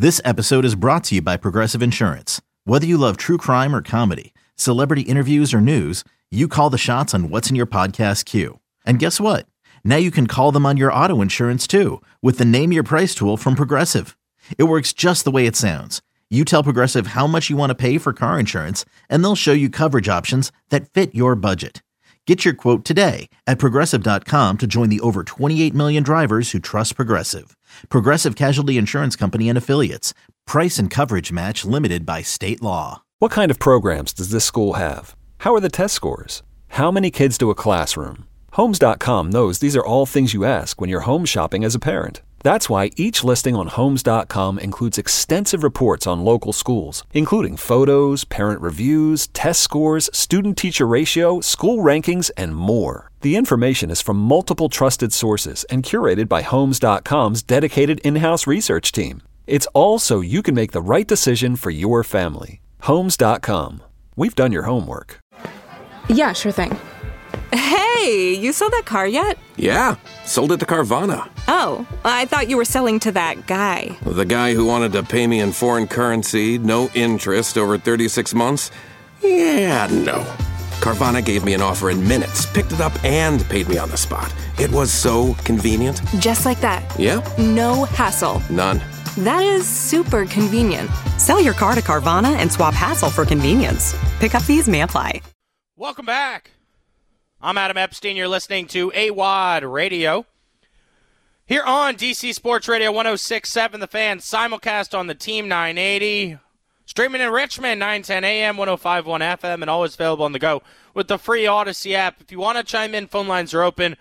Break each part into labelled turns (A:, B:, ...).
A: This episode is brought to you by Progressive Insurance. Whether you love true crime or comedy, celebrity interviews or news, you call the shots on what's in your podcast queue. And guess what? Now you can call them on your auto insurance too with the Name Your Price tool from Progressive. It works just the way it sounds. You tell Progressive how much you want to pay for car insurance, and they'll show you coverage options that fit your budget. Get your quote today at Progressive.com to join the over 28 million drivers who trust Progressive. Progressive Casualty Insurance Company and Affiliates. Price and coverage match limited by state law.
B: What kind of programs does this school have? How are the test scores? How many kids to a classroom? Homes.com knows these are all things you ask when you're home shopping as a parent. That's why each listing on Homes.com includes extensive reports on local schools, including photos, parent reviews, test scores, student-teacher ratio, school rankings, and more. The information is from multiple trusted sources and curated by Homes.com's dedicated in-house research team. It's all so you can make the right decision for your family. Homes.com. We've done your homework.
C: Yeah, sure thing.
D: Hey, you sold that car yet?
E: Yeah, sold it to Carvana.
D: Oh, I thought you were selling to that guy.
E: The guy who wanted to pay me in foreign currency, no interest, over 36 months? Yeah, no. Carvana gave me an offer in minutes, picked it up, and paid me on the spot. It was so convenient.
D: Just like that.
E: Yeah?
D: No hassle.
E: None.
D: That is super convenient.
F: Sell your car to Carvana and swap hassle for convenience. Pickup fees may apply.
G: Welcome back. I'm Adam Epstein. You're listening to AWOD Radio. Here on DC Sports Radio 106.7 The Fan, simulcast on the Team 980. Streaming in Richmond, 910 AM, 105.1 FM, and always available on the go with the free Odyssey app. If you want to chime in, phone lines are open.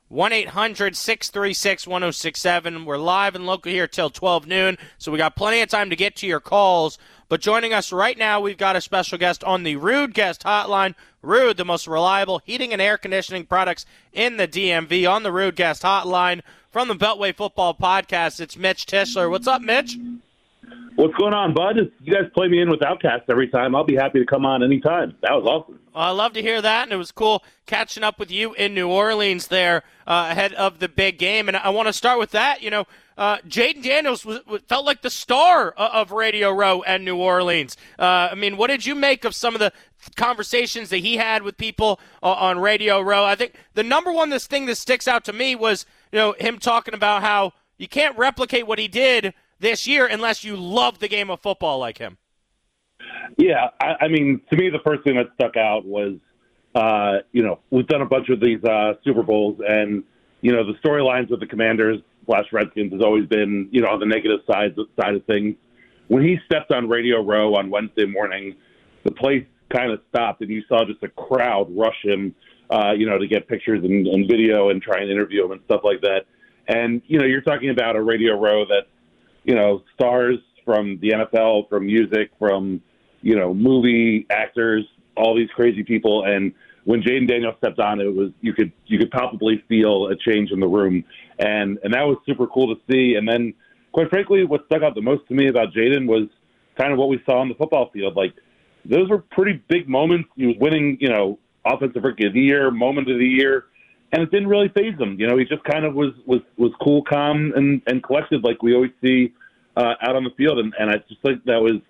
G: 1-800-636-1067. We're live and local here till 12 noon, so we got plenty of time to get to your calls. But joining us right now, we've got a special guest on the Ruud Guest Hotline. Ruud, the most reliable heating and air conditioning products in the DMV. On the Ruud Guest Hotline from the Beltway Football Podcast, it's Mitch Tischler. What's up, Mitch?
H: What's going on, bud? You guys play me in with Outcast every time. I'll be happy to come on anytime. That was awesome.
G: Well, I love to hear that, and it was cool catching up with you in New Orleans there ahead of the big game. And I want to start with that. You know, Jayden Daniels felt like the star of Radio Row and New Orleans. I mean, what did you make of some of the conversations that he had with people on Radio Row? I think the number one thing that sticks out to me was, you know, him talking about how you can't replicate what he did this year unless you love the game of football like him.
H: Yeah, I mean, to me, the first thing that stuck out was, you know, we've done a bunch of these Super Bowls, and, you know, the storylines with the Commanders/Redskins has always been, you know, on the negative side of things. When he stepped on Radio Row on Wednesday morning, the place kind of stopped, and you saw just a crowd rush him, you know, to get pictures and video and try and interview him and stuff like that. And, you know, you're talking about a Radio Row that, you know, stars from the NFL, from music, from, you know, movie actors, all these crazy people. And when Jayden Daniels stepped on, it was you could palpably feel a change in the room, and that was super cool to see. And then, quite frankly, what stuck out the most to me about Jayden was kind of what we saw on the football field. Like, those were pretty big moments. He was winning, you know, Offensive Rookie of the Year, Moment of the Year, and it didn't really faze him. You know, he just kind of was cool, calm, and collected like we always see out on the field. And I just think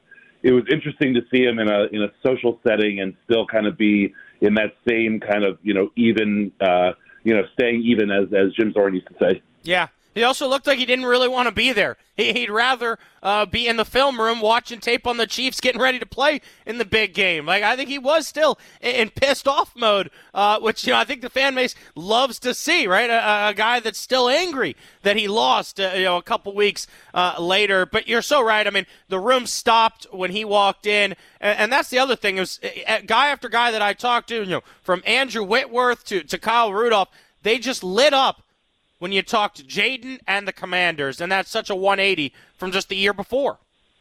H: it was interesting to see him in a social setting and still kind of be in that same kind of, you know, even, you know, staying even, as Jim Zorn used to say.
G: Yeah. He also looked like he didn't really want to be there. He'd rather be in the film room watching tape on the Chiefs getting ready to play in the big game. Like, I think he was still in pissed off mode, which, you know, I think the fan base loves to see, right? A guy that's still angry that he lost, you know, a couple weeks later. But you're so right. I mean, the room stopped when he walked in, and that's the other thing. It was guy after guy that I talked to, you know, from Andrew Whitworth to Kyle Rudolph, they just lit up when you talk to Jayden and the Commanders, and that's such a 180 from just the year before.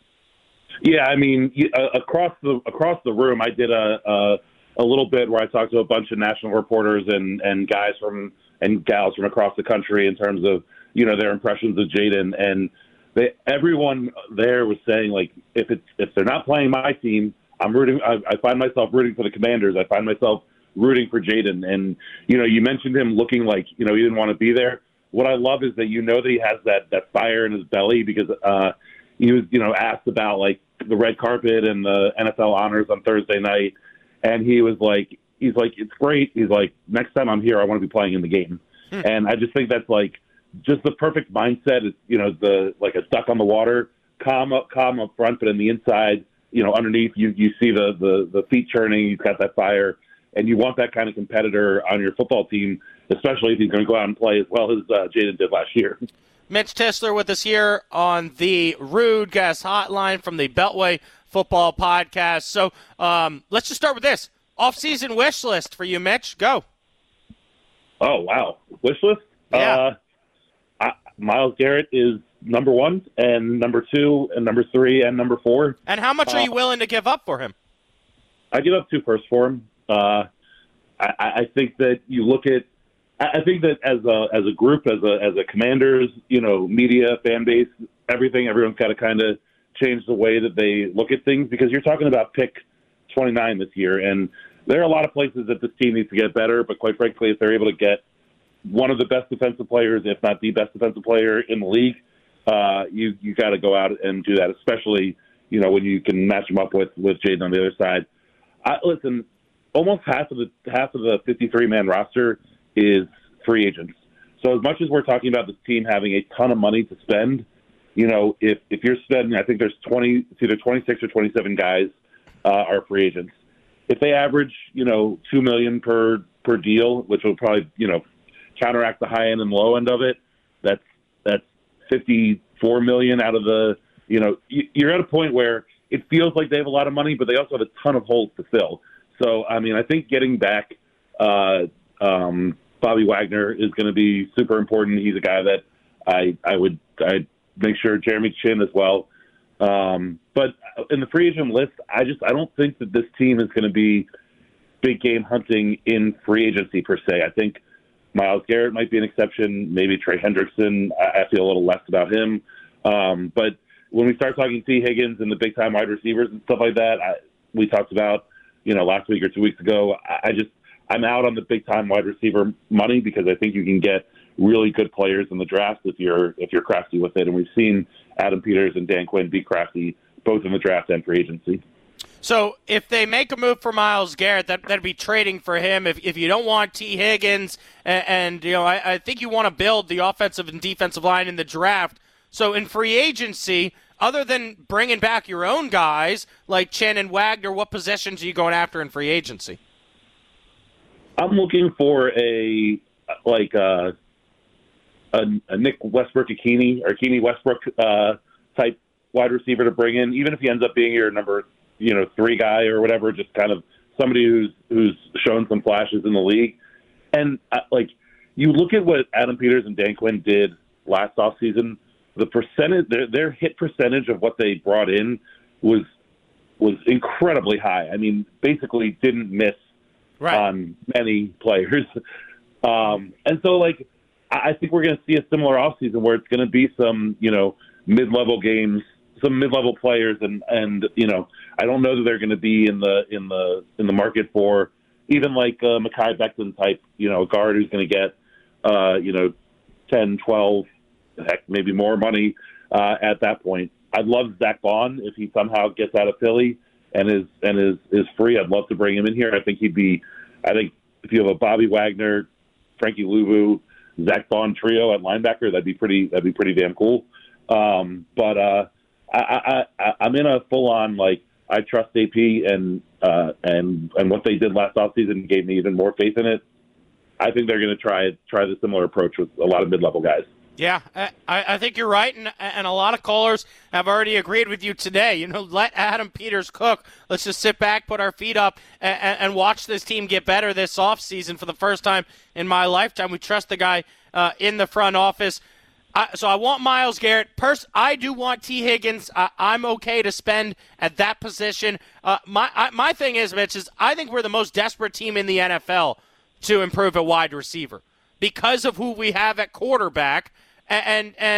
H: Yeah, I mean, across the room, I did a little bit where I talked to a bunch of national reporters and guys and gals from across the country in terms of, you know, their impressions of Jayden, and everyone there was saying, like, if they're not playing my team, I'm rooting. I find myself rooting for the Commanders. I find myself rooting for Jayden. And, you know, you mentioned him looking like, you know, he didn't want to be there. What I love is that, you know, that he has that fire in his belly, because he was, asked about like the red carpet and the NFL honors on Thursday night, and he was like, it's great. He's like, next time I'm here, I want to be playing in the game. And I just think that's like just the perfect mindset. It's, like a duck on the water, calm up front, but in the inside, underneath you see the feet churning. He's got that fire, and you want that kind of competitor on your football team, especially if he's going to go out and play as well as Jaden did last year.
G: Mitch Tisler with us here on the Rude Guest Hotline from the Beltway Football Podcast. So let's just start with this. Off-season wish list for you, Mitch. Go.
H: Oh, wow. Wish list?
G: Yeah.
H: Myles Garrett is number 1, and number 2, and number 3, and number 4.
G: And how much are you willing to give up for him?
H: I give up 2 firsts for him. I think that you look at – I think that as a group, as a Commanders, media, fan base, everyone's got to kind of change the way that they look at things, because you're talking about pick 29 this year, and there are a lot of places that this team needs to get better, but quite frankly, if they're able to get one of the best defensive players, if not the best defensive player in the league, you got to go out and do that, especially, when you can match them up with Jaden on the other side. Listen, almost half of the 53-man roster is free agents. So as much as we're talking about this team having a ton of money to spend, if you're spending, I think there's it's either 26 or 27 guys are free agents. If they average, $2 million per deal, which will probably, counteract the high end and low end of it, that's $54 million out of the, you're at a point where it feels like they have a lot of money, but they also have a ton of holes to fill. So, I think getting back Bobby Wagner is going to be super important. He's a guy that I'd make sure Jeremy Chin as well. But in the free agent list, I don't think that this team is going to be big game hunting in free agency per se. I think Myles Garrett might be an exception. Maybe Trey Hendrickson. I feel a little less about him. But when we start talking T. Higgins and the big time wide receivers and stuff like that, we talked about, last week or 2 weeks ago, I'm out on the big time wide receiver money, because I think you can get really good players in the draft if you're crafty with it. And we've seen Adam Peters and Dan Quinn be crafty both in the draft and free agency.
G: So if they make a move for Myles Garrett, that'd be trading for him. If you don't want T. Higgins, and I think you want to build the offensive and defensive line in the draft. So in free agency, other than bringing back your own guys like Chen and Wagner, what positions are you going after in free agency?
H: I'm looking for a Nick Westbrook-Ikhine or Ikhine Westbrook type wide receiver to bring in, even if he ends up being your number 3 guy or whatever, just kind of somebody who's shown some flashes in the league. And you look at what Adam Peters and Dan Quinn did last offseason, the percentage, their hit percentage of what they brought in was incredibly high. Basically didn't miss on many players. And so I think we're going to see a similar offseason where it's going to be some, mid-level games, some mid-level players, and I don't know that they're going to be in the market for even Mekhi Becton type, a guard who's going to get 10, 12, heck, maybe more money at that point. I'd love Zach Bond if he somehow gets out of Philly and is free. I'd love to bring him in here. I think if you have a Bobby Wagner, Frankie Luvu, Zach Bond trio at linebacker, that'd be pretty damn cool. But I'm in a full on I trust AP and what they did last offseason gave me even more faith in it. I think they're going to try the similar approach with a lot of mid-level guys.
G: Yeah, I think you're right, and a lot of callers have already agreed with you today. Let Adam Peters cook. Let's just sit back, put our feet up, and watch this team get better this offseason for the first time in my lifetime. We trust the guy in the front office. So I want Myles Garrett. I do want T. Higgins. I'm okay to spend at that position. My thing is, Mitch, is I think we're the most desperate team in the NFL to improve at wide receiver because of who we have at quarterback. And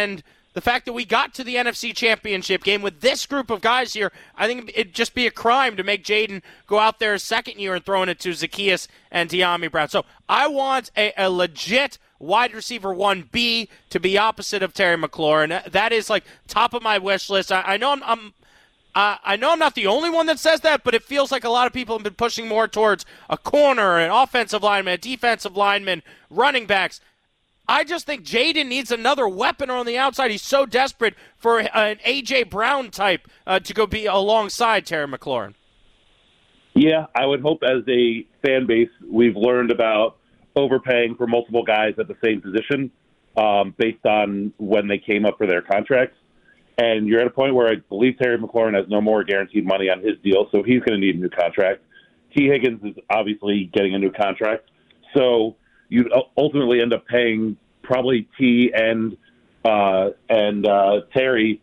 G: the fact that we got to the NFC Championship game with this group of guys here, I think it'd just be a crime to make Jaden go out there a second year and throwing it to Zacchaeus and Dyami Brown. So I want a legit wide receiver 1B to be opposite of Terry McLaurin. That is like top of my wish list. I know I'm not the only one that says that, but it feels like a lot of people have been pushing more towards a corner, an offensive lineman, a defensive lineman, running backs. I just think Jaden needs another weapon on the outside. He's so desperate for an A.J. Brown type to go be alongside Terry McLaurin.
H: Yeah, I would hope as a fan base we've learned about overpaying for multiple guys at the same position based on when they came up for their contracts. And you're at a point where I believe Terry McLaurin has no more guaranteed money on his deal, so he's going to need a new contract. T. Higgins is obviously getting a new contract. So you'd ultimately end up paying probably T and Terry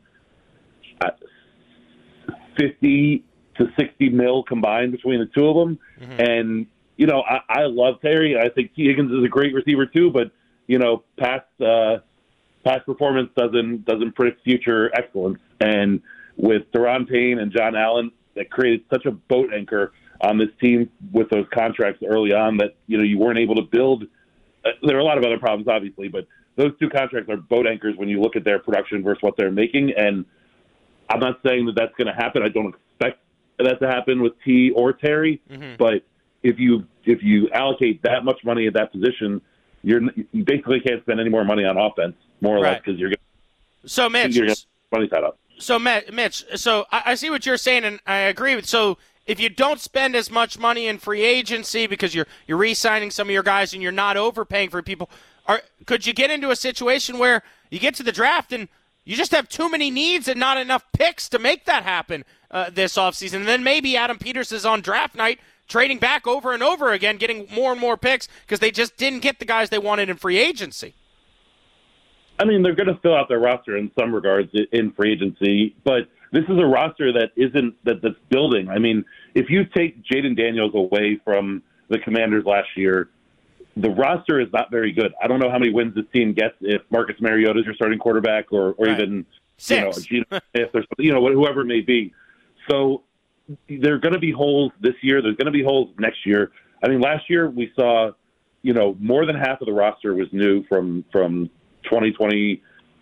H: 50 to 60 mil combined between the two of them. Mm-hmm. And, you know, I love Terry. I think T. Higgins is a great receiver too, but, you know, past performance doesn't predict future excellence. And with Daron Payne and John Allen, that created such a boat anchor on this team with those contracts early on that, you know, you weren't able to build. There are a lot of other problems, obviously, but those two contracts are boat anchors when you look at their production versus what they're making. And I'm not saying that that's going to happen. I don't expect that to happen with T or Terry. Mm-hmm. But if you allocate that much money at that position, you basically can't spend any more money on offense, more or less, because you're going to money tied up.
G: So, Mitch, so I see what you're saying, and I agree with. So if you don't spend as much money in free agency because you're re-signing some of your guys and you're not overpaying for people, could you get into a situation where you get to the draft and you just have too many needs and not enough picks to make that happen this offseason? And then maybe Adam Peters is on draft night trading back over and over again, getting more and more picks because they just didn't get the guys they wanted in free agency.
H: I mean, they're going to fill out their roster in some regards in free agency, but this is a roster that's building. I mean, if you take Jaden Daniels away from the Commanders last year, the roster is not very good. I don't know how many wins this team gets if Marcus Mariota is your starting quarterback or right. Even
G: Six.
H: Geno Smith or whoever it may be. So there are going to be holes this year. There's going to be holes next year. I mean, last year we saw, more than half of the roster was new from 2023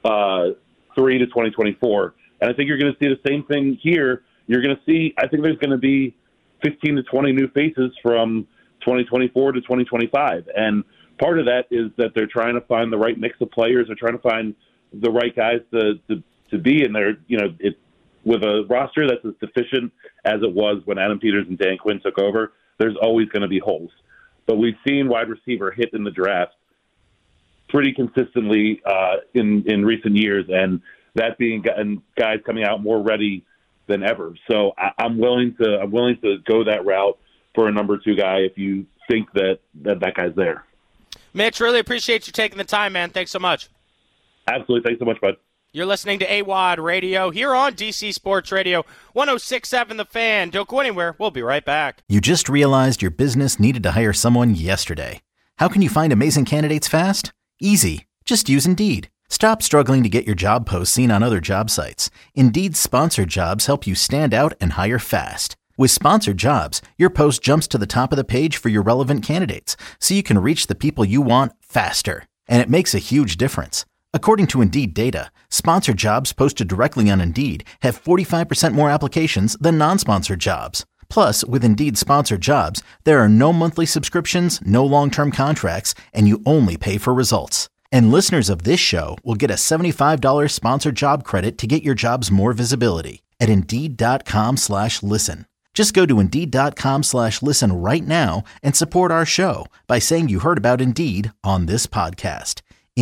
H: to 2024. And I think you're going to see the same thing here. You're going to see, I think there's going to be 15 to 20 new faces from 2024 to 2025. And part of that is that they're trying to find the right mix of players. They're trying to find the right guys to be in there. With a roster that's as deficient as it was when Adam Peters and Dan Quinn took over, there's always going to be holes. But we've seen wide receiver hit in the draft pretty consistently in recent years, and that being guys coming out more ready than ever. So I'm willing to go that route for a number 2 guy if you think that guy's there.
G: Mitch, really appreciate you taking the time, man. Thanks so much.
H: Absolutely. Thanks so much, bud.
G: You're listening to AWOD Radio here on DC Sports Radio, 106.7 The Fan. Don't go anywhere. We'll be right back.
A: You just realized your business needed to hire someone yesterday. How can you find amazing candidates fast? Easy. Just use Indeed. Stop struggling to get your job posts seen on other job sites. Indeed's sponsored jobs help you stand out and hire fast. With sponsored jobs, your post jumps to the top of the page for your relevant candidates, so you can reach the people you want faster. And it makes a huge difference. According to Indeed data, sponsored jobs posted directly on Indeed have 45% more applications than non-sponsored jobs. Plus, with Indeed sponsored jobs, there are no monthly subscriptions, no long-term contracts, and you only pay for results. And listeners of this show will get a $75 sponsored job credit to get your jobs more visibility at Indeed.com/listen. Just go to Indeed.com/listen right now and support our show by saying you heard about Indeed on this podcast.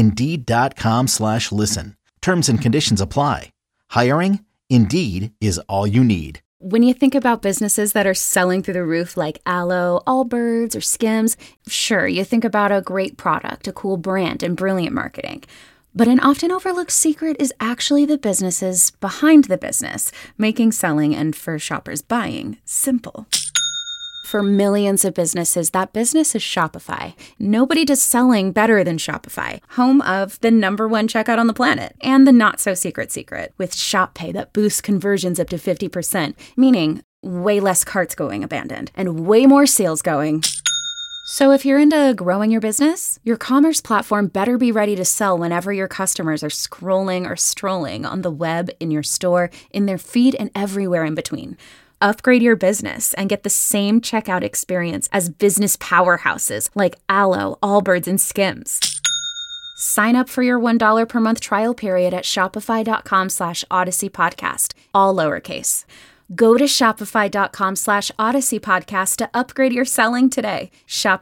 A: Indeed.com/listen. Terms and conditions apply. Hiring? Indeed is all you need.
I: When you think about businesses that are selling through the roof like Aloe, Allbirds, or Skims, sure, you think about a great product, a cool brand, and brilliant marketing. But an often overlooked secret is actually the businesses behind the business, making selling and for shoppers buying simple. For millions of businesses, that business is Shopify. Nobody does selling better than Shopify, home of the #1 checkout on the planet and the not-so-secret with Shop Pay that boosts conversions up to 50%, meaning way less carts going abandoned and way more sales going. So if you're into growing your business, your commerce platform better be ready to sell whenever your customers are scrolling or strolling on the web, in your store, in their feed, and everywhere in between. Upgrade your business and get the same checkout experience as business powerhouses like Alo, Allbirds, and Skims. Sign up for your $1 per month trial period at shopify.com/Odyssey Podcast, all lowercase. Go to shopify.com/Odyssey Podcast to upgrade your selling today.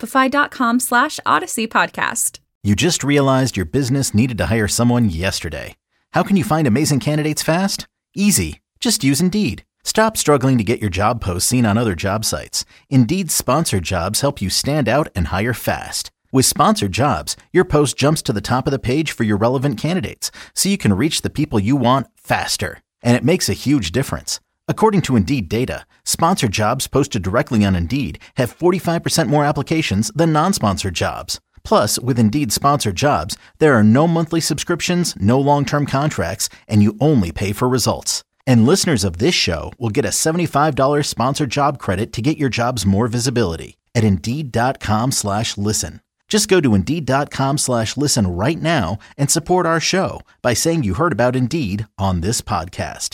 I: Shopify.com/Odyssey Podcast.
A: You just realized your business needed to hire someone yesterday. How can you find amazing candidates fast? Easy. Just use Indeed. Stop struggling to get your job posts seen on other job sites. Indeed's sponsored jobs help you stand out and hire fast. With sponsored jobs, your post jumps to the top of the page for your relevant candidates, so you can reach the people you want faster. And it makes a huge difference. According to Indeed data, sponsored jobs posted directly on Indeed have 45% more applications than non-sponsored jobs. Plus, with Indeed sponsored jobs, there are no monthly subscriptions, no long-term contracts, and you only pay for results. And listeners of this show will get a $75 sponsored job credit to get your jobs more visibility at Indeed.com/listen. Just go to Indeed.com/listen right now and support our show by saying you heard about Indeed on this podcast.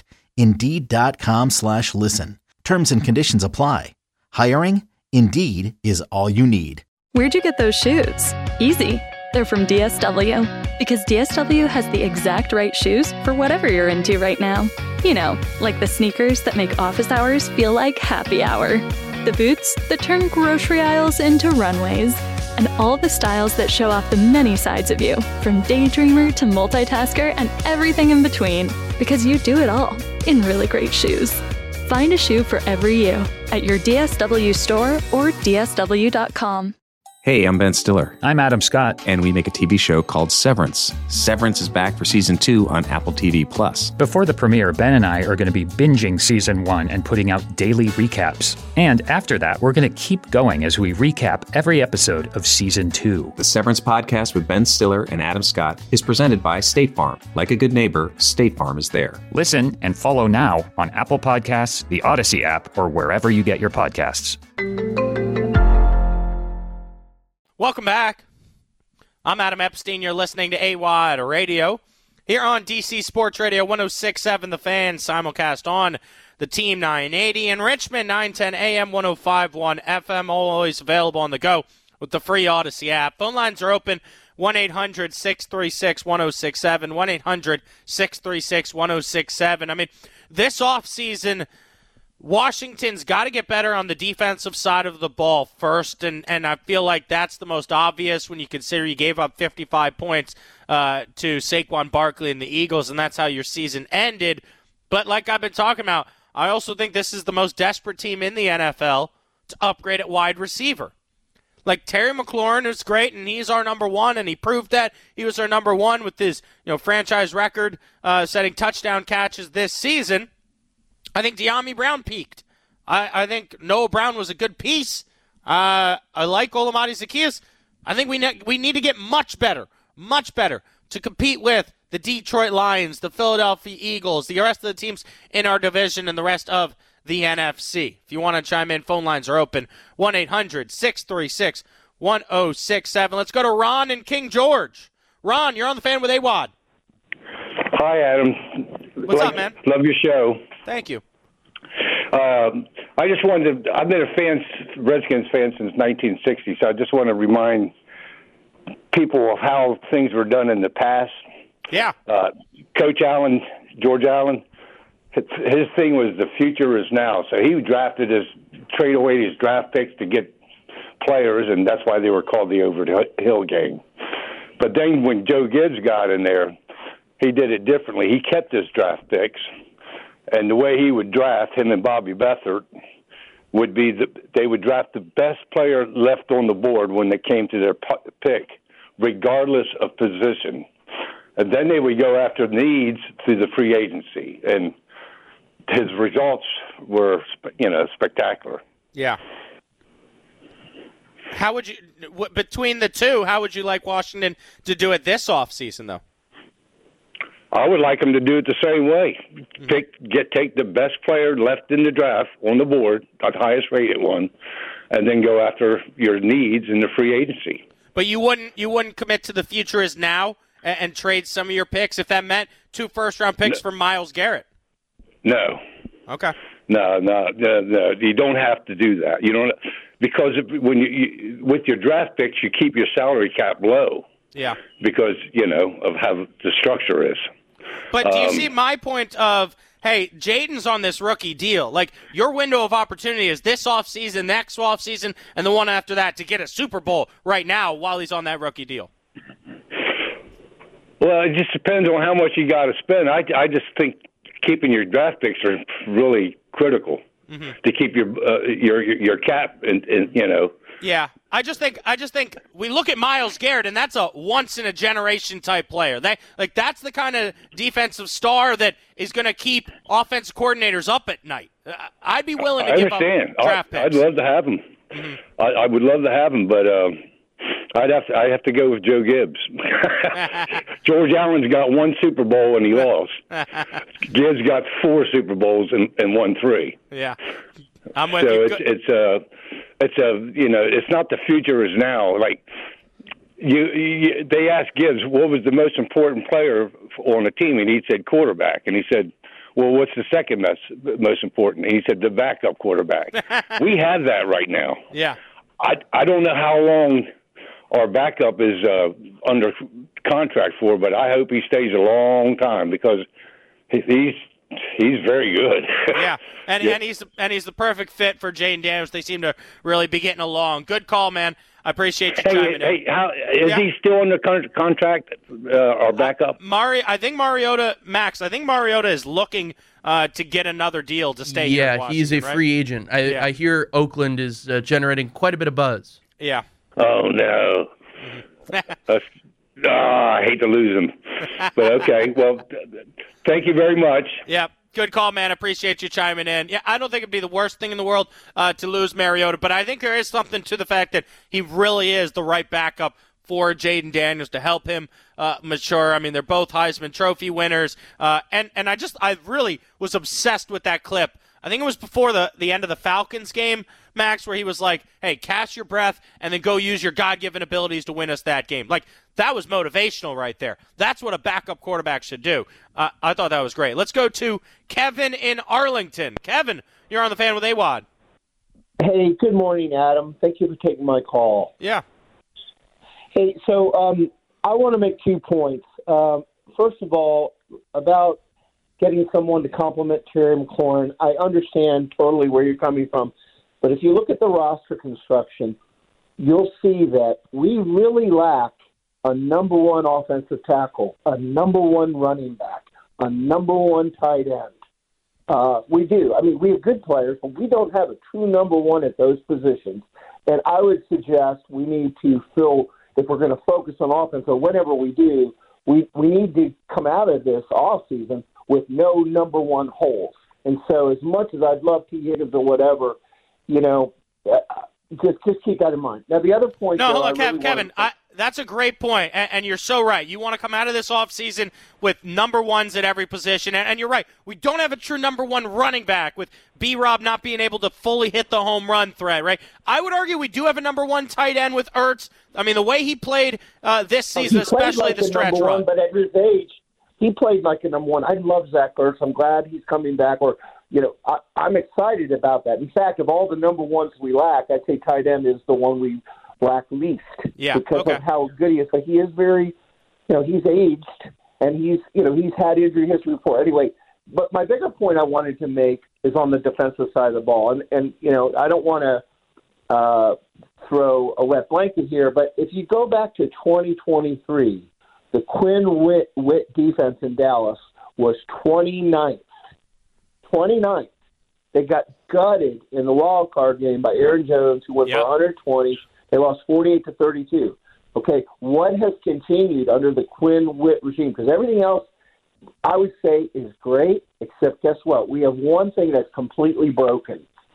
A: Indeed.com/listen. Terms and conditions apply. Hiring? Indeed is all you need.
J: Where'd you get those shoes? Easy. They're from DSW. Because DSW has the exact right shoes for whatever you're into right now. You know, like the sneakers that make office hours feel like happy hour. The boots that turn grocery aisles into runways. And all the styles that show off the many sides of you, from daydreamer to multitasker and everything in between. Because you do it all in really great shoes. Find a shoe for every you at your DSW store or DSW.com.
K: Hey, I'm Ben Stiller.
L: I'm Adam Scott.
K: And we make a TV show called Severance. Severance is back for Season 2 on Apple TV+.
L: Before the premiere, Ben and I are going to be binging Season 1 and putting out daily recaps. And after that, we're going to keep going as we recap every episode of Season 2.
K: The Severance podcast with Ben Stiller and Adam Scott is presented by State Farm. Like a good neighbor, State Farm is there.
L: Listen and follow now on Apple Podcasts, the Odyssey app, or wherever you get your podcasts.
G: Welcome back. I'm Adam Epstein. You're listening to AWOD Radio here on DC Sports Radio 106.7 The Fan, simulcast on the Team 980 in Richmond, 910 AM, 105.1 FM, always available on the go with the free Odyssey app. Phone lines are open, 1-800-636-1067, 1-800-636-1067. I mean, this offseason, Washington's got to get better on the defensive side of the ball first, and I feel like that's the most obvious when you consider you gave up 55 points to Saquon Barkley and the Eagles, and that's how your season ended. But like I've been talking about, I also think this is the most desperate team in the NFL to upgrade at wide receiver. Like Terry McLaurin is great, and he's our number one, and he proved that he was our number one with his franchise record setting touchdown catches this season. I think De'Ami Brown peaked. I think Noah Brown was a good piece. I like Olamide Zaccheaus. I think we need to get much better to compete with the Detroit Lions, the Philadelphia Eagles, the rest of the teams in our division, and the rest of the NFC. If you want to chime in, phone lines are open, 1-800-636-1067. Let's go to Ron in King George. Ron, you're on the Fan with AWOD.
M: Hi, Adam.
G: What's up, man?
M: Love your show.
G: Thank you.
M: I just wanted to, I've been a Redskins fan since 1960, so I just want to remind people of how things were done in the past.
G: Yeah.
M: Coach Allen, George Allen, his thing was the future is now. So he trade away his draft picks to get players, and that's why they were called the Over-the-Hill Gang. But then when Joe Gibbs got in there, he did it differently. He kept his draft picks. And the way he would draft, him and Bobby Beathard, would be they would draft the best player left on the board when they came to their pick, regardless of position. And then they would go after needs through the free agency. And his results were, spectacular.
G: Yeah. How would you, between the two, how would you like Washington to do it this offseason, though?
M: I would like them to do it the same way. Take the best player left in the draft on the board, the highest rated one, and then go after your needs in the free agency.
G: But you wouldn't commit to the future as now and trade some of your picks if that meant 2 first-round picks for Myles Garrett?
M: No.
G: Okay.
M: No. You don't have to do that. You don't, because when you with your draft picks, you keep your salary cap low.
G: Yeah.
M: Because of how the structure is.
G: But do you see my point of, hey, Jaden's on this rookie deal. Like, your window of opportunity is this offseason, next offseason, and the one after that to get a Super Bowl right now while he's on that rookie deal.
M: Well, it just depends on how much you got to spend. I just think keeping your draft picks are really critical to keep your cap and.
G: Yeah, I just think we look at Myles Garrett, and that's a once in a generation type player. That's the kind of defensive star that is going to keep offensive coordinators up at night. I'd be willing to give up draft picks.
M: I'd love to have him. I would love to have him, but I'd have to go with Joe Gibbs. George Allen's got 1 Super Bowl and he lost. Gibbs got 4 Super Bowls and won 3.
G: Yeah, I'm with you.
M: It's not the future is now. Like they asked Gibbs what was the most important player on a team, and he said quarterback, and he said, well, what's the second most important? And he said the backup quarterback. We have that right now.
G: Yeah.
M: I don't know how long our backup is under contract for, but I hope he stays a long time because he's very good.
G: Yeah, and he's the perfect fit for Jaden Daniels. They seem to really be getting along. Good call, man. I appreciate you chiming in.
M: Is he still under contract or backup?
G: I think Mariota is looking to get another deal to stay here in Washington,
N: he's a free agent. I hear Oakland is generating quite a bit of buzz.
G: Yeah.
M: Oh, no. I hate to lose him. But okay, well, thank you very much.
G: Yeah, good call, man. Appreciate you chiming in. Yeah, I don't think it'd be the worst thing in the world to lose Mariota, but I think there is something to the fact that he really is the right backup for Jaden Daniels to help him mature. I mean, they're both Heisman Trophy winners, and I really was obsessed with that clip. I think it was before the end of the Falcons game, Max, where he was like, hey, catch your breath and then go use your God-given abilities to win us that game. Like, that was motivational right there. That's what a backup quarterback should do. I thought that was great. Let's go to Kevin in Arlington. Kevin, you're on the Fan with AWOD.
O: Hey, good morning, Adam. Thank you for taking my call.
G: Yeah.
O: Hey, so I want to make 2 points. First of all, about getting someone to complement Terry McLaurin, I understand totally where you're coming from. But if you look at the roster construction, you'll see that we really lack a number 1 offensive tackle, a number 1 running back, a number 1 tight end. We do. I mean, we have good players, but we don't have a true number 1 at those positions. And I would suggest we need to fill, if we're going to focus on offense or whatever we do, we need to come out of this offseason with no number 1 holes. And so as much as I'd love T. Higgins or whatever, just keep that in mind. Now, the other point...
G: No, hold on, Kevin. That's a great point, and you're so right. You want to come out of this offseason with number 1s at every position, and you're right. We don't have a true number 1 running back with B-Rob not being able to fully hit the home run threat, right? I would argue we do have a number 1 tight end with Ertz. I mean, the way he played this season, especially
O: like
G: the stretch
O: run.
G: run.
O: But at his age, he played like a number 1. I love Zach Ertz. I'm glad he's coming back. I'm excited about that. In fact, of all the number 1s we lack, I'd say tight end is the one we lack least.
G: Yeah,
O: because of how good he is. But he is very, he's aged and he's had injury history before. Anyway, but my bigger point I wanted to make is on the defensive side of the ball. And I don't want to throw a wet blanket here, but if you go back to 2023, the Quinn Witt defense in Dallas was 29th. 29th. They got gutted in the wild card game by Aaron Jones, who went for 120. They lost 48-32. Okay, what has continued under the Quinn Witt regime? Because everything else, I would say, is great, except guess what? We have one thing that's completely broken,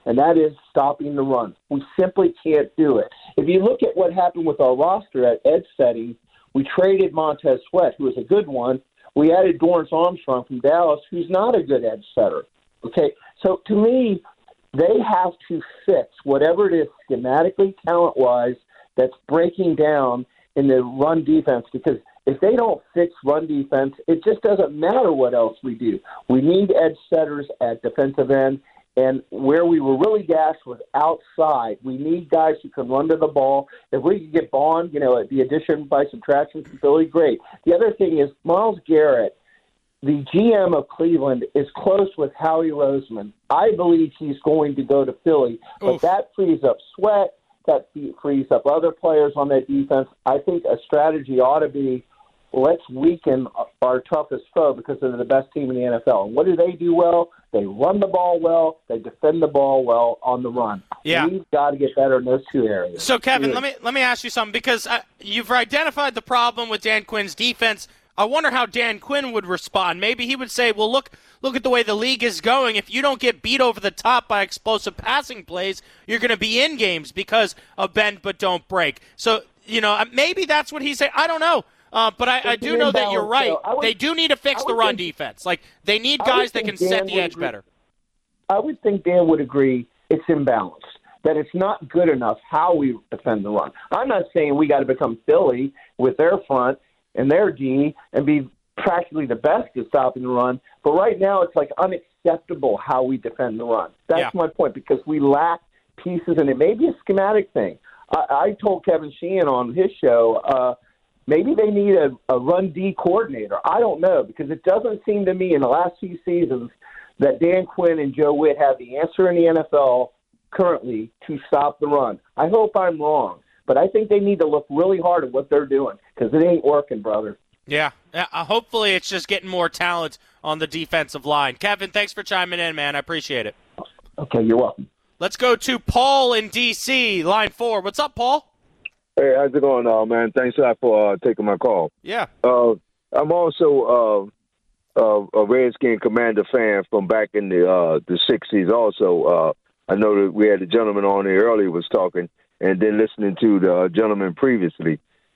O: and that is stopping the run. We simply can't do it. If you look at what happened with our roster at edge setting, we traded Montez Sweat, who was a good one. We added Dorrance Armstrong from Dallas, who's not a good edge setter. Okay, so to me, they have to fix whatever it is schematically, talent-wise, that's breaking down in the run defense, because if they don't fix run defense, it just doesn't matter what else we do. We need edge setters at defensive end, and where we were really gashed was outside. We need guys who can run to the ball. If we could get Bond, the addition by subtraction from Philly, great. The other thing is Myles Garrett, the GM of Cleveland, is close with Howie Roseman. I believe he's going to go to Philly, but that frees up Sweat. That frees up other players on that defense. I think a strategy ought to be, let's weaken our toughest foe because they're the best team in the NFL. And what do they do well? They run the ball well. They defend the ball well on the run.
G: Yeah.
O: We've got to get better in those two areas.
G: So, Kevin, let me ask you something, because you've identified the problem with Dan Quinn's defense. I wonder how Dan Quinn would respond. Maybe he would say, well, look at the way the league is going. If you don't get beat over the top by explosive passing plays, you're going to be in games because of bend but don't break. So, maybe that's what he's saying. I don't know. But I do know that you're right. They do need to fix the run defense. Like, they need guys that can set the edge better.
O: I would think Dan would agree it's imbalanced, that it's not good enough how we defend the run. I'm not saying we got to become Philly with their front and their D and be practically the best at stopping the run. But right now it's like unacceptable how we defend the run. That's my point, because we lack pieces, and it may be a schematic thing. I told Kevin Sheehan on his show, maybe they need a run D coordinator. I don't know, because it doesn't seem to me in the last few seasons that Dan Quinn and Joe Witt have the answer in the NFL currently to stop the run. I hope I'm wrong, but I think they need to look really hard at what they're doing, because it ain't working, brother.
G: Yeah. Hopefully it's just getting more talent on the defensive line. Kevin, thanks for chiming in, man. I appreciate it.
O: Okay, you're welcome.
G: Let's go to Paul in D.C., line 4. What's up, Paul?
P: Hey, how's it going, man? Thanks a lot for taking my call.
G: Yeah.
P: I'm also a Redskin Commander fan from back in the 60s also. I know that we had a gentleman on here earlier was talking, and then listening to the gentleman previously.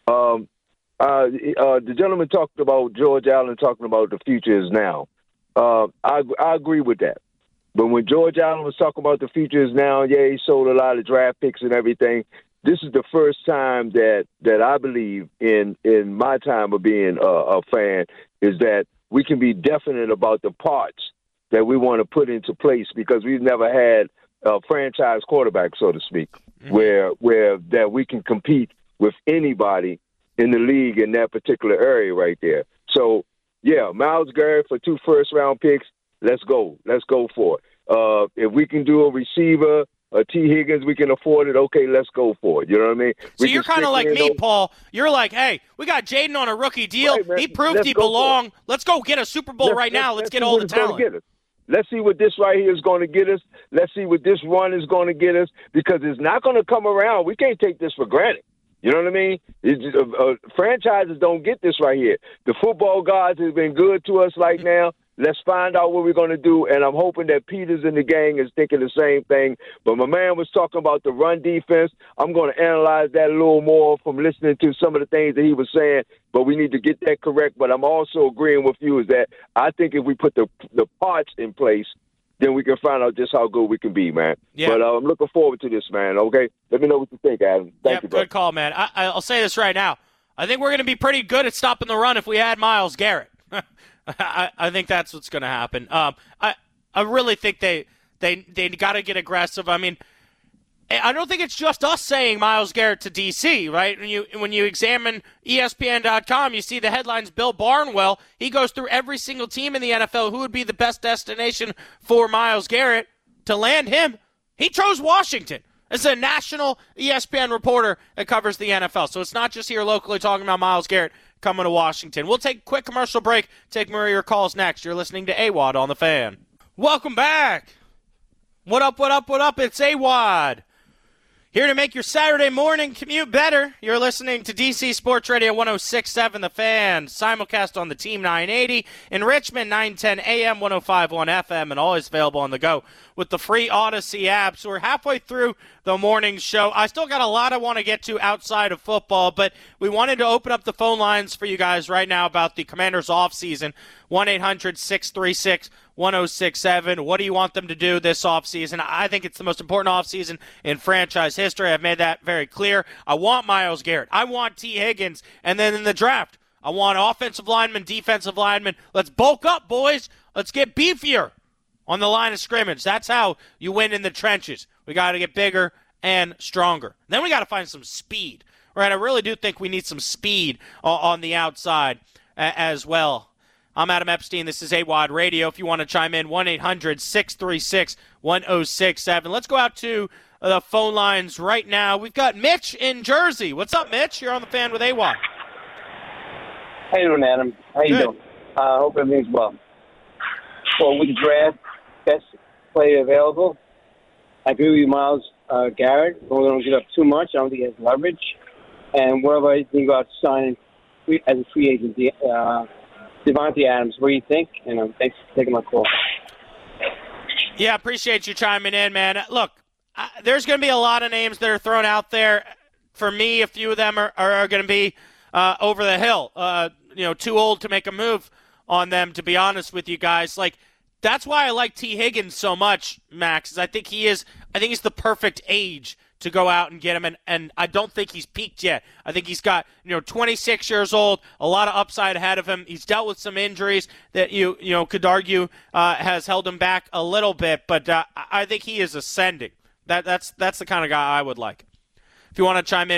P: The gentleman talked about George Allen talking about the future is now. I agree with that. But when George Allen was talking about the future is now, yeah, he sold a lot of draft picks and everything. This is the first time that I believe in my time of being a fan is that we can be definite about the parts that we want to put into place, because we've never had a franchise quarterback, so to speak, where that we can compete with anybody in the league in that particular area right there. So, yeah, Myles Garrett for 2 first-round picks, let's go. Let's go for it. If we can do a receiver, T. Higgins, we can afford it, okay, let's go for it. You know what I mean?
G: So you're kind of like me, Paul. You're like, hey, we got Jaden on a rookie deal. Right, he proved he belonged. Let's go get a Super Bowl right now. Let's get all the talent.
P: Let's see what this right here is going to get us. Let's see what this run is going to get us, because it's not going to come around. We can't take this for granted. You know what I mean? Franchises don't get this right here. The football gods have been good to us right now. Let's find out what we're going to do, and I'm hoping that Peters and the gang is thinking the same thing. But my man was talking about the run defense. I'm going to analyze that a little more from listening to some of the things that he was saying, but we need to get that correct. But I'm also agreeing with you is that I think if we put the parts in place, then we can find out just how good we can be, man. Yeah. But I'm looking forward to this, man, okay? Let me know what you think, Adam. Thank you, bro.
G: Good call, man. I'll say this right now. I think we're going to be pretty good at stopping the run if we add Myles Garrett. I think that's what's going to happen. I really think they got to get aggressive. I mean, I don't think it's just us saying Myles Garrett to DC, right? When you examine ESPN.com, you see the headlines. Bill Barnwell, he goes through every single team in the NFL who would be the best destination for Myles Garrett to land him. He chose Washington. It's a national ESPN reporter that covers the NFL. So it's not just here locally talking about Myles Garrett coming to Washington. We'll take a quick commercial break. Take more of your calls next. You're listening to AWOD on The Fan. Welcome back. What up, what up, what up? It's AWOD Here to make your Saturday morning commute better, you're listening to DC Sports Radio 106.7 The Fan, simulcast on the Team 980, in Richmond 910 AM, 105.1 FM, and always available on the go with the free Odyssey app. So we're halfway through the morning show. I still got a lot I want to get to outside of football, but we wanted to open up the phone lines for you guys right now about the Commanders' offseason. 1-800-636-1067. What do you want them to do this offseason? I think it's the most important offseason in franchise history. I've made that very clear. I want Myles Garrett. I want T. Higgins. And then in the draft, I want offensive linemen, defensive linemen. Let's bulk up, boys. Let's get beefier on the line of scrimmage. That's how you win in the trenches. We got to get bigger and stronger. Then we got to find some speed. Right? I really do think we need some speed on the outside as well. I'm Adam Epstein. This is AWOD Radio. If you want to chime in, 1-800-636-1067. Let's go out to the phone lines right now. We've got Mitch in Jersey. What's up, Mitch? You're on the Fan with AWOD.
Q: How you doing, Adam? How you doing? Hope everything's well. Well, with the draft, best player available. I agree with you, Myles Garrett. We don't get up too much. I don't think he has leverage. And whatever I think about signing as a free agent, Devontae Adams, what do you think? And thanks for taking my call.
G: Yeah, appreciate you chiming in, man. Look, there's going to be a lot of names that are thrown out there. For me, a few of them are going to be over the hill. Too old to make a move on them, to be honest with you guys. Like, that's why I like T. Higgins so much, Max, is I think he's the perfect age to go out and get him, and I don't think he's peaked yet. I think he's got 26 years old, a lot of upside ahead of him. He's dealt with some injuries that you could argue has held him back a little bit, but I think he is ascending. That's the kind of guy I would like. If you want to chime in,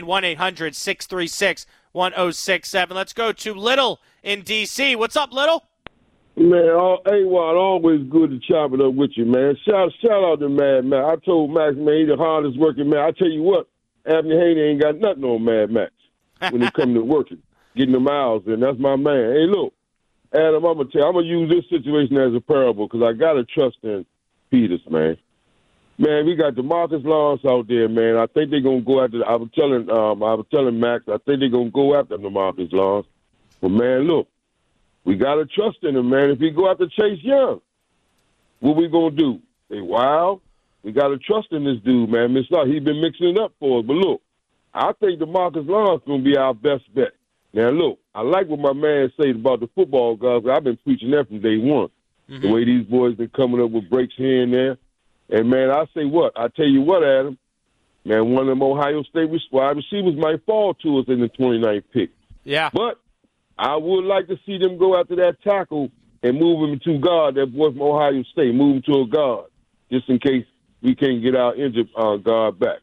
G: 1-800-636-1067. Let's go to Little in D.C. What's up, Little?
R: Man, AWOD, always good to chop it up with you, man. Shout out to Mad Max. I told Max, man, he's the hardest working man. I tell you what, Abney Haney ain't got nothing on Mad Max when it comes to working, getting the miles in. That's my man. Hey, look, Adam, I'm going to use this situation as a parable because I got to trust in Peters, man. Man, we got DeMarcus Lawrence out there, man. I think they're going to go after – I was telling Max, I think they're going to go after DeMarcus Lawrence. But, man, look. We got to trust in him, man. If we go after Chase Young, what we going to do? Say, wow, we got to trust in this dude, man. He's been mixing it up for us. But, look, I think DeMarcus Lawrence is going to be our best bet. Now, look, I like what my man said about the football guys. I've been preaching that from day one, the way these boys been coming up with breaks here and there. And, man, I tell you what, Adam, man, one of them Ohio State wide receivers might fall to us in the 29th pick.
G: Yeah.
R: But I would like to see them go after that tackle and move him to guard, that boy from Ohio State, move him to a guard, just in case we can't get our injured guard back.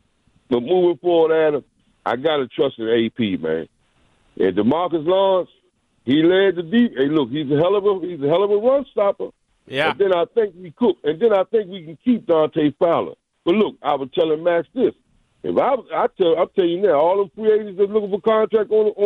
R: But moving forward, Adam, I got to trust in AP, man. And DeMarcus Lawrence, he led the deep. Hey, look, he's a hell of a run stopper.
G: Yeah.
R: And then I think we can keep Dante Fowler. But look, I was telling Max this. If I'll tell you now, all them free agents that's looking for contract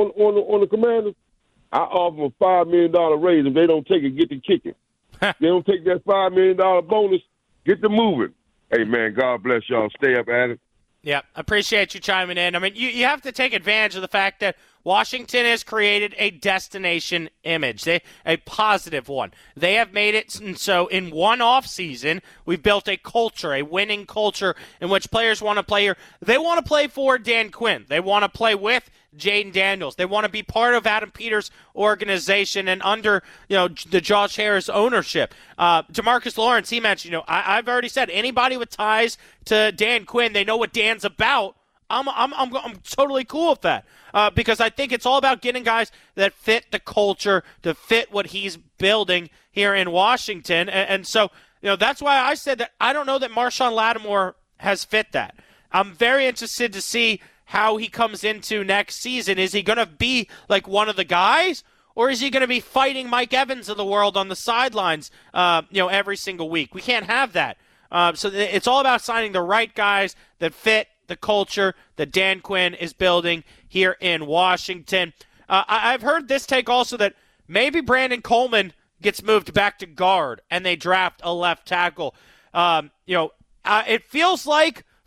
R: on the Commanders, I offer them a $5 million raise. If they don't take it, get to kicking. If they don't take that $5 million bonus, get to moving. Hey, man, God bless y'all. Stay up at it.
G: Yeah, appreciate you chiming in. I mean, you have to take advantage of the fact that Washington has created a destination image, a positive one. They have made it, and so in one offseason, we've built a culture, a winning culture in which players want to play here. They want to play for Dan Quinn. They want to play with Jaden Daniels. They want to be part of Adam Peters' organization and under the Josh Harris ownership. DeMarcus Lawrence, he mentioned, I've already said anybody with ties to Dan Quinn, they know what Dan's about. I'm totally cool with that because I think it's all about getting guys that fit the culture, to fit what he's building here in Washington. And so, that's why I said that I don't know that Marshawn Lattimore has fit that. I'm very interested to see how he comes into next season. Is he going to be like one of the guys, or is he going to be fighting Mike Evans of the world on the sidelines, every single week? We can't have that. So it's all about signing the right guys that fit the culture that Dan Quinn is building here in Washington. I've heard this take also that maybe Brandon Coleman gets moved back to guard and they draft a left tackle. It feels like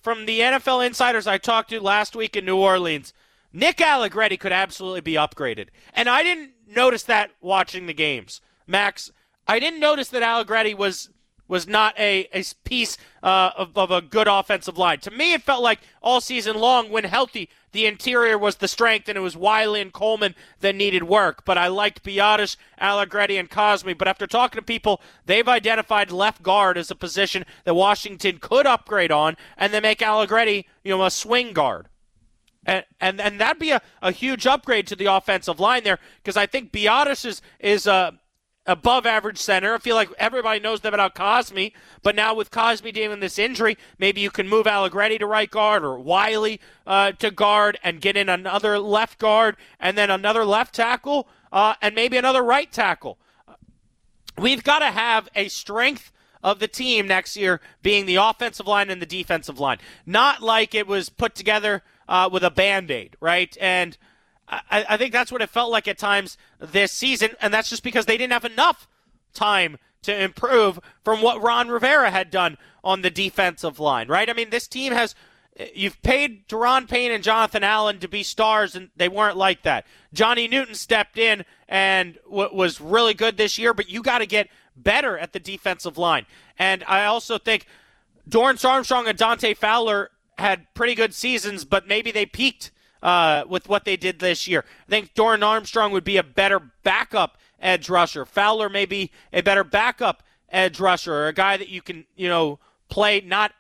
G: from the NFL insiders I talked to last week in New Orleans, Nick Allegretti could absolutely be upgraded. And I didn't notice that watching the games. Max, I didn't notice that Allegretti was not a piece of a good offensive line. To me, it felt like all season long, when healthy, the interior was the strength, and it was Wiley and Coleman that needed work. But I liked Biadasz, Allegretti, and Cosmi. But after talking to people, they've identified left guard as a position that Washington could upgrade on, and then make Allegretti, a swing guard. And that'd be a huge upgrade to the offensive line there, because I think Biadasz is above average center. I feel like everybody knows that about Cosmi, but now with Cosmi dealing with this injury, maybe you can move Allegretti to right guard or Wiley to guard and get in another left guard and then another left tackle and maybe another right tackle. We've got to have a strength of the team next year being the offensive line and the defensive line. Not like it was put together with a Band-Aid, right? And I think that's what it felt like at times this season, and that's just because they didn't have enough time to improve from what Ron Rivera had done on the defensive line, right? I mean, this team you've paid Deron Payne and Jonathan Allen to be stars, and they weren't like that. Johnny Newton stepped in and was really good this year, but you got to get better at the defensive line. And I also think Dorrance Armstrong and Dante Fowler had pretty good seasons, but maybe they peaked with what they did this year. I think Dorrance Armstrong would be a better backup edge rusher. Fowler may be a better backup edge rusher, or a guy that you can, play not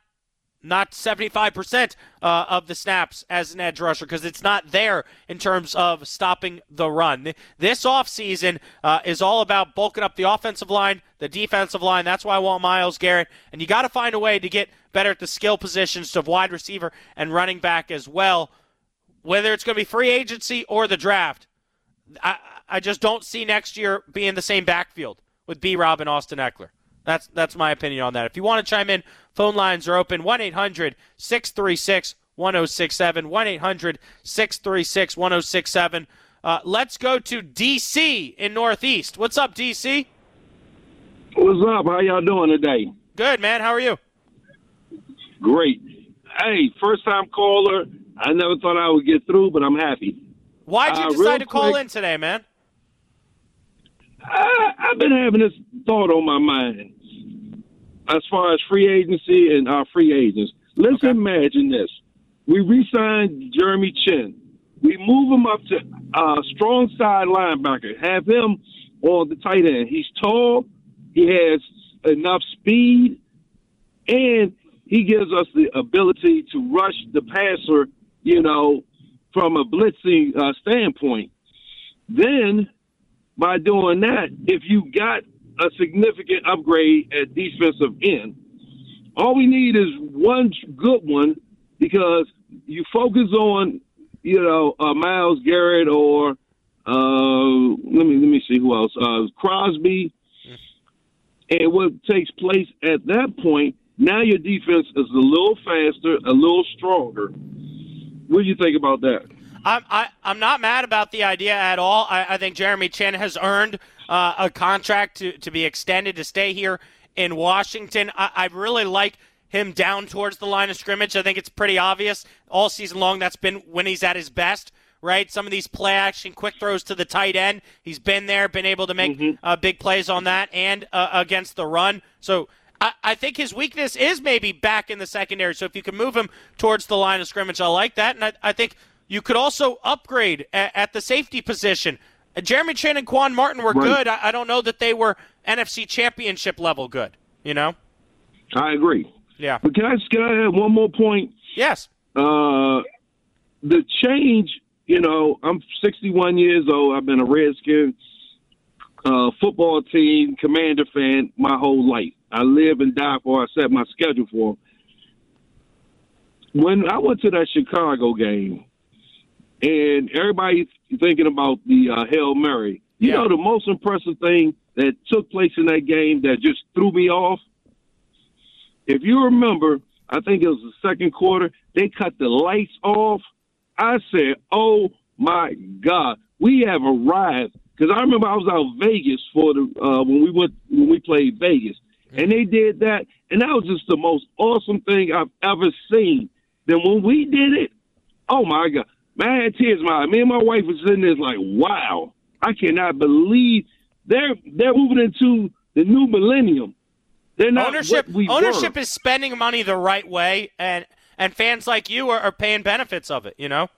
G: 75% of the snaps as an edge rusher, because it's not there in terms of stopping the run. This offseason is all about bulking up the offensive line, the defensive line. That's why I want Myles Garrett. And you got to find a way to get better at the skill positions of wide receiver and running back as well. Whether it's going to be free agency or the draft, I just don't see next year being the same backfield with B-Rob and Austin Eckler. That's my opinion on that. If you want to chime in, phone lines are open, 1-800-636-1067, 1-800-636-1067. Let's go to D.C. in Northeast. What's up, D.C.?
R: What's up? How y'all doing today?
G: Good, man. How are you?
R: Great. Hey, first-time caller. I never thought I would get through, but I'm happy.
G: Why'd you decide to call in today, man?
R: I've been having this thought on my mind as far as free agency and our free agents. Let's imagine this. We re-signed Jeremy Chin. We move him up to strong side linebacker, have him on the tight end. He's tall. He has enough speed, and he gives us the ability to rush the passer, from a blitzing standpoint. Then, by doing that, if you got a significant upgrade at defensive end, all we need is one good one, because you focus on, Myles Garrett or let me see who else, Crosby, and what takes place at that point. Now your defense is a little faster, a little stronger. What do you think about that?
G: I'm not mad about the idea at all. I think Jeremy Chin has earned a contract to be extended to stay here in Washington. I really like him down towards the line of scrimmage. I think it's pretty obvious all season long that's been when he's at his best, right? Some of these play-action quick throws to the tight end, he's been there, been able to make big plays on that and against the run. So I think his weakness is maybe back in the secondary. So if you can move him towards the line of scrimmage, I like that. And I think you could also upgrade at the safety position. Jeremy Chin and Quan Martin were good. I don't know that they were NFC Championship level good,
R: I agree.
G: Yeah.
R: But can I add one more point?
G: Yes.
R: The change, I'm 61 years old. I've been a Redskins football team, Commander fan my whole life. I live and die for. I set my schedule for them. When I went to that Chicago game, and everybody thinking about the Hail Mary, you know the most impressive thing that took place in that game that just threw me off? If you remember, I think it was the second quarter, they cut the lights off. I said, oh, my God, we have arrived. Because I remember I was out Vegas for the when we played Vegas. And they did that, and that was just the most awesome thing I've ever seen. then when we did it, oh, my God. Man, I had tears in my eyes. Me and my wife was sitting there like, wow, I cannot believe they're moving into the new millennium. They're not
G: ownership is spending money the right way, and fans like you are paying benefits of it, you know?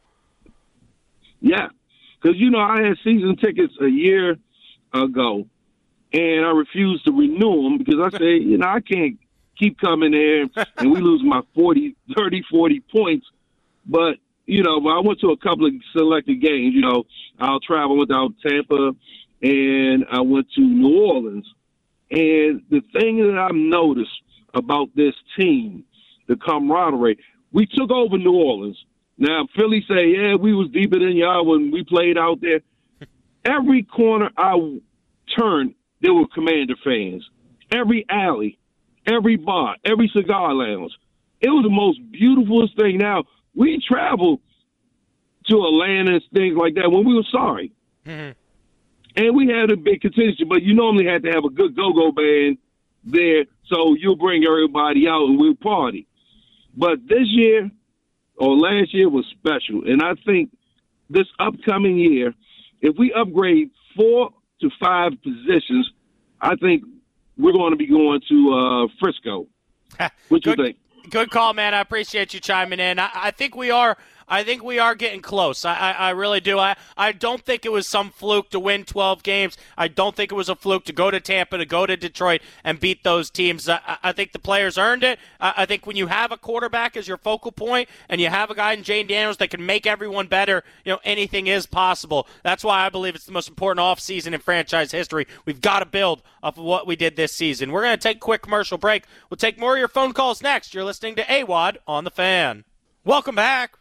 R: Yeah, because, I had season tickets a year ago, and I refused to renew them because I said, I can't keep coming there and we lose my 40 points. But, I went to a couple of selected games. I'll travel without Tampa, and I went to New Orleans. And the thing that I've noticed about this team, the camaraderie, we took over New Orleans. Now, Philly say, yeah, we was deeper than y'all when we played out there. Every corner I turned, there were Commander fans. Every alley, every bar, every cigar lounge. It was the most beautiful thing. Now, we traveled to Atlanta and things like that when we were sorry. Mm-hmm. And we had a big contingency, but you normally had to have a good go-go band there, so you'll bring everybody out and we'll party. But this year, or last year, was special. And I think this upcoming year, if we upgrade 4 to 5 positions, I think we're going to be going to Frisco. What do you think?
G: Good call, man. I appreciate you chiming in. I think we are. I think we are getting close. I really do. I don't think it was some fluke to win 12 games. I don't think it was a fluke to go to Tampa, to go to Detroit, and beat those teams. I think the players earned it. I think when you have a quarterback as your focal point and you have a guy in Jane Daniels that can make everyone better, anything is possible. That's why I believe it's the most important offseason in franchise history. We've got to build off of what we did this season. We're going to take a quick commercial break. We'll take more of your phone calls next. You're listening to AWOD on The Fan. Welcome back.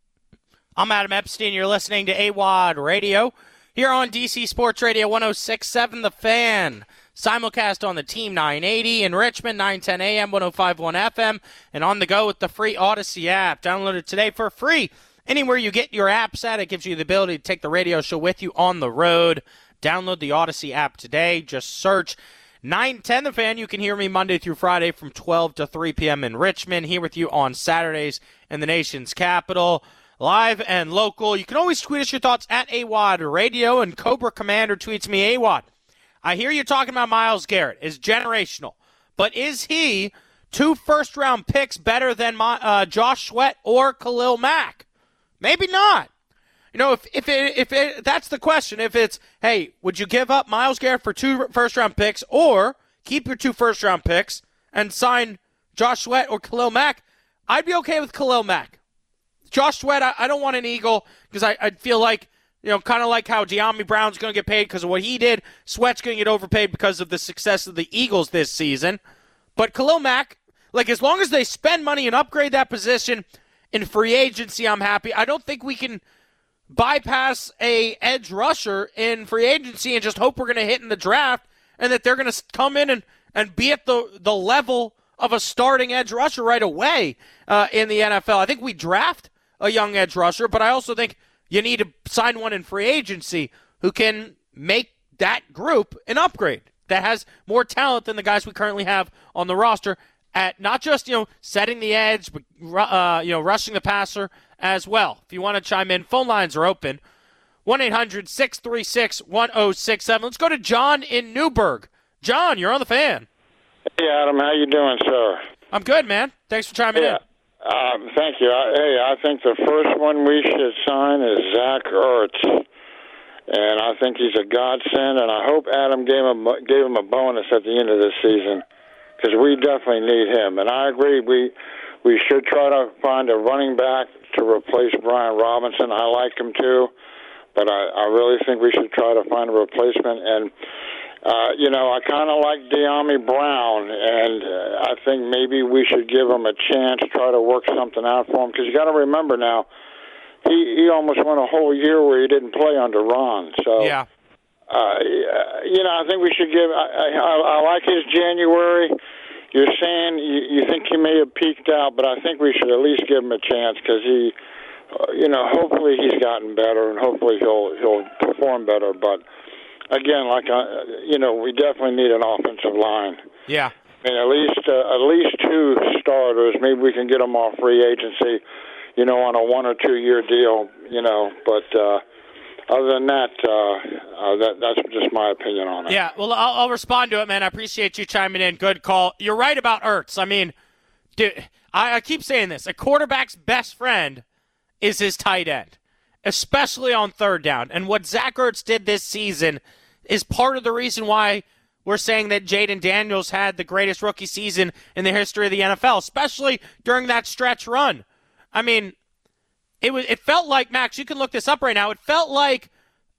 G: I'm Adam Epstein. You're listening to AWOD Radio here on DC Sports Radio 106.7 The Fan. Simulcast on the Team 980 in Richmond, 910 AM, 105.1 FM, and on the go with the free Odyssey app. Download it today for free. Anywhere you get your apps at, it gives you the ability to take the radio show with you on the road. Download the Odyssey app today. Just search 910 The Fan. You can hear me Monday through Friday from 12 to 3 p.m. in Richmond. Here with you on Saturdays in the nation's capital. Live and local. You can always tweet us your thoughts at AWOD Radio, and Cobra Commander tweets me, AWOD, I hear you talking about Myles Garrett is generational, but is he 2 first-round picks better than Josh Sweat or Khalil Mack? Maybe not. If that's the question, if it's, hey, would you give up Myles Garrett for 2 first-round picks or keep your 2 first-round picks and sign Josh Sweat or Khalil Mack, I'd be okay with Khalil Mack. Josh Sweat, I don't want an Eagle because I feel like, kind of like how De'Ami Brown's going to get paid because of what he did. Sweat's going to get overpaid because of the success of the Eagles this season. But Khalil Mack, as long as they spend money and upgrade that position in free agency, I'm happy. I don't think we can bypass a edge rusher in free agency and just hope we're going to hit in the draft and that they're going to come in and be at the level of a starting edge rusher right away in the NFL. I think we draft a young edge rusher, but I also think you need to sign one in free agency who can make that group an upgrade that has more talent than the guys we currently have on the roster at not just, setting the edge, but, rushing the passer as well. If you want to chime in, phone lines are open. 1-800-636-1067. Let's go to John in Newburgh. John, you're on The Fan.
S: Hey, Adam. How you doing, sir?
G: I'm good, man. Thanks for chiming in.
S: Thank you. I think the first one we should sign is Zach Ertz, and I think he's a godsend. And I hope Adam gave him a bonus at the end of this season because we definitely need him. And I agree, we should try to find a running back to replace Brian Robinson. I like him too, but I really think we should try to find a replacement. And I kind of like De'Ami Brown, and I think maybe we should give him a chance, try to work something out for him, because you got to remember now, he almost went a whole year where he didn't play under Ron. So, yeah. I think we should give. I like his January. You're saying you think he may have peaked out, but I think we should at least give him a chance because he, hopefully he's gotten better, and hopefully he'll perform better, but. Again, we definitely need an offensive line.
G: Yeah.
S: I mean, at least 2 starters. Maybe we can get them off free agency, on a 1 or 2 year deal, But other than that, that's just my opinion on it.
G: Yeah, well, I'll respond to it, man. I appreciate you chiming in. Good call. You're right about Ertz. I mean, dude, I keep saying this. A quarterback's best friend is his tight end, especially on third down. And what Zach Ertz did this season is part of the reason why we're saying that Jaden Daniels had the greatest rookie season in the history of the NFL, especially during that stretch run. I mean, it felt like, Max, you can look this up right now, it felt like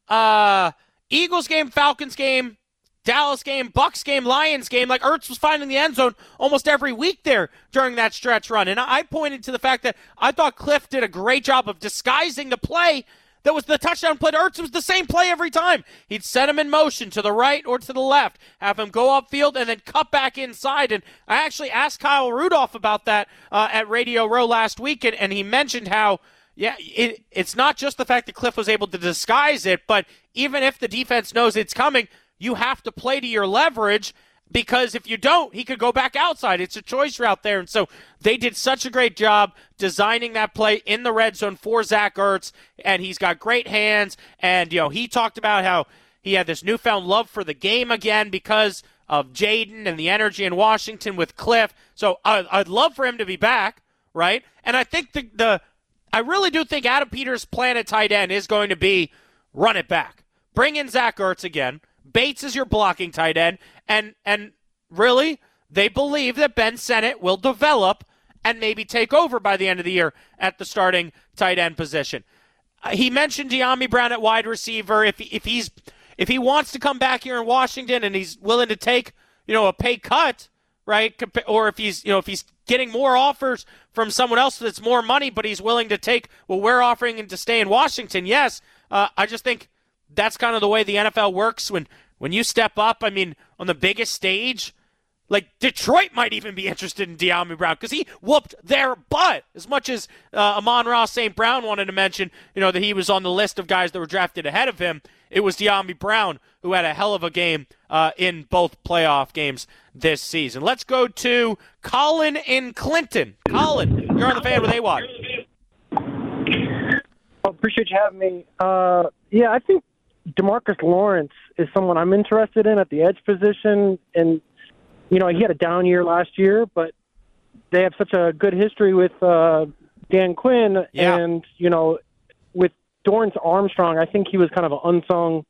G: Eagles game, Falcons game, Dallas game, Bucs game, Lions game, like Ertz was finding the end zone almost every week there during that stretch run. And I pointed to the fact that I thought Cliff did a great job of disguising the play that was the touchdown play to Ertz. It was the same play every time. He'd set him in motion to the right or to the left, have him go upfield, and then cut back inside. And I actually asked Kyle Rudolph about that at Radio Row last week, and he mentioned how, yeah, it's not just the fact that Cliff was able to disguise it, but even if the defense knows it's coming, you have to play to your leverage, because if you don't, he could go back outside. It's a choice route there. And so they did such a great job designing that play in the red zone for Zach Ertz, and he's got great hands. And, he talked about how he had this newfound love for the game again because of Jaden and the energy in Washington with Cliff. So I'd love for him to be back, right? And I think I really do think Adam Peters' plan at tight end is going to be run it back. Bring in Zach Ertz again. Bates is your blocking tight end, and really, they believe that Ben Sennett will develop and maybe take over by the end of the year at the starting tight end position. He mentioned De'Ami Brown at wide receiver. If he wants to come back here in Washington and he's willing to take a pay cut, right? Or if he's getting more offers from someone else that's more money, but he's willing to take what we're offering him to stay in Washington. Yes, I just think that's kind of the way the NFL works when you step up. I mean, on the biggest stage, like Detroit might even be interested in De'Ami Brown because he whooped their butt. As much as Amon-Ra St. Brown wanted to mention, that he was on the list of guys that were drafted ahead of him, it was De'Ami Brown who had a hell of a game in both playoff games this season. Let's go to Colin in Clinton. Colin, you're on the Fan with AWOD.
T: Appreciate you having me. Yeah, I think DeMarcus Lawrence is someone I'm interested in at the edge position. And, he had a down year last year, but they have such a good history with Dan Quinn. Yeah. And, with Dorrance Armstrong, I think he was kind of an unsung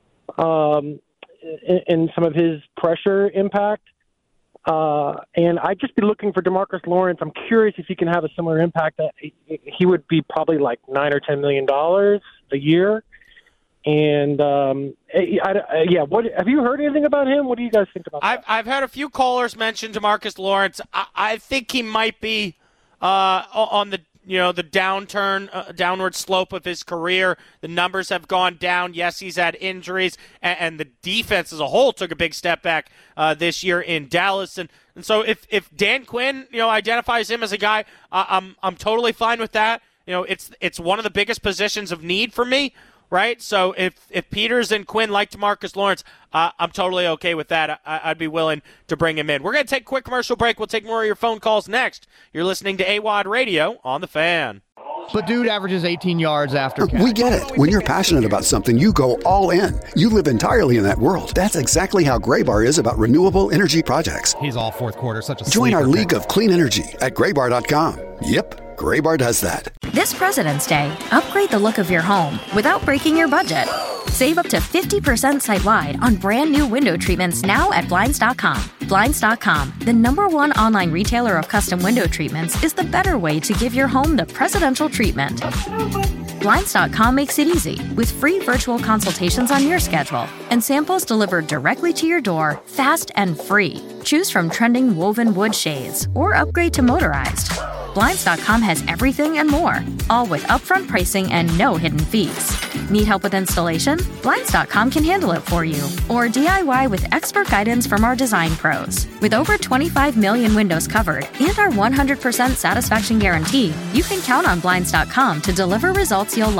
T: in some of his pressure impact. And I'd just be looking for DeMarcus Lawrence. I'm curious if he can have a similar impact. He would be probably like $9 or $10 million a year. And what have you heard anything about him? What do you guys think about that?
G: I've had a few callers mention DeMarcus Lawrence. I think he might be on the the downward slope of his career. The numbers have gone down. Yes, he's had injuries, and the defense as a whole took a big step back this year in Dallas. And so if Dan Quinn identifies him as a guy, I'm totally fine with that. It's one of the biggest positions of need for me. Right, so if Peters and Quinn like DeMarcus Lawrence, I'm totally okay with that. I'd be willing to bring him in. We're going to take a quick commercial break. We'll take more of your phone calls next. You're listening to AWOD Radio on The Fan.
U: But dude averages 18 yards after catch.
V: We get it. When you're passionate about something, you go all in. You live entirely in that world. That's exactly how Graybar is about renewable energy projects.
U: He's all fourth quarter, such a
V: Join our league of clean energy at Graybar.com. Yep. Graybar does that.
W: This President's Day, upgrade the look of your home without breaking your budget. Save up to 50% site-wide on brand new window treatments now at Blinds.com. Blinds.com, the #1 online retailer of custom window treatments, is the better way to give your home the presidential treatment. Blinds.com makes it easy with free virtual consultations on your schedule and samples delivered directly to your door, fast and free. Choose from trending woven wood shades or upgrade to motorized. Blinds.com has everything and more, all with upfront pricing and no hidden fees. Need help with installation? Blinds.com can handle it for you. Or DIY with expert guidance from our design pros. With over 25 million windows covered and our 100% satisfaction guarantee, you can count on Blinds.com to deliver results you'll love.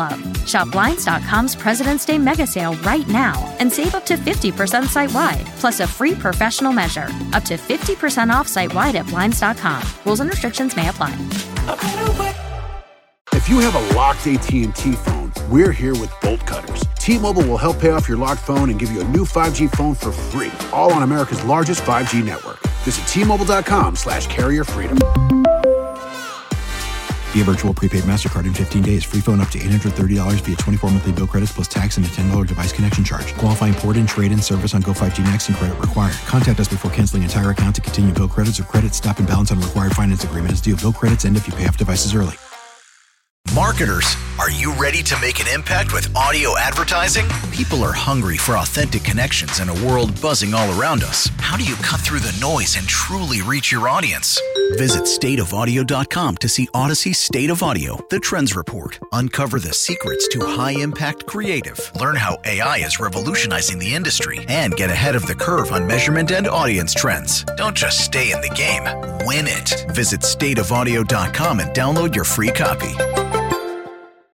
W: Shop Blinds.com's President's Day mega sale right now and save up to 50% site-wide, plus a free professional measure. Up to 50% off site-wide at Blinds.com. Rules and restrictions may apply.
B: If you have a locked AT&T phone, we're here with Bolt Cutters. T-Mobile will help pay off your locked phone and give you a new 5G phone for free, all on America's largest 5G network. Visit T-Mobile.com/carrier freedom.
C: Via virtual prepaid MasterCard in 15 days. Free phone up to $830 via 24 monthly bill credits plus tax and a $10 device connection charge. Qualifying port and trade-in service on Go 5G Next and credit required. Contact us before canceling entire account to continue bill credits or credit stop and balance on required finance agreement is due. Bill credits end if you pay off devices early.
E: Marketers, are you ready to make an impact with audio advertising? People are hungry for authentic connections in a world buzzing all around us. How do you cut through the noise and truly reach your audience? Visit stateofaudio.com to see Odyssey State of Audio, the Trends Report. Uncover the secrets to high-impact creative. Learn how AI is revolutionizing the industry and get ahead of the curve on measurement and audience trends. Don't just stay in the game, win it. Visit stateofaudio.com and download your free copy.